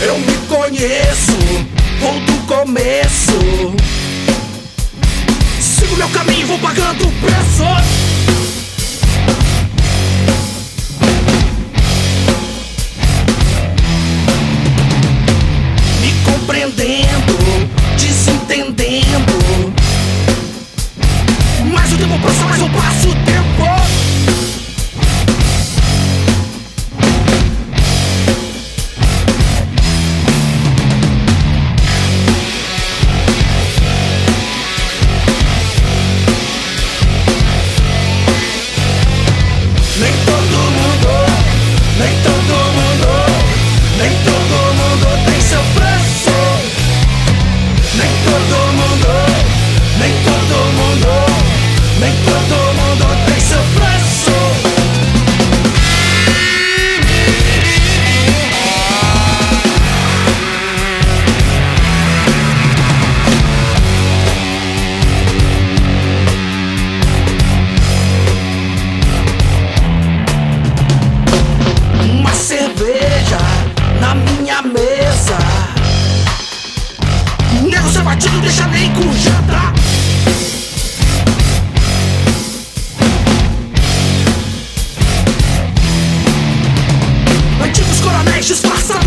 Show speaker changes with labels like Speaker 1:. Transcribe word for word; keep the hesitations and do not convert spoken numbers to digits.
Speaker 1: Eu me conheço, vou do começo. Sigo meu caminho, vou pagando o preço. Me compreendendo, desentendendo. Mais o tempo passa, mais eu passo o tempo. Nem todo mundo, nem todo mundo, nem todo mundo tem seu preço. Nem todo mundo, nem todo mundo, nem todo mundo tem seu preço. Uma cerveja na minha mesa. Nego ser batido, deixa nem com janta. Antigos coronéis disfarçados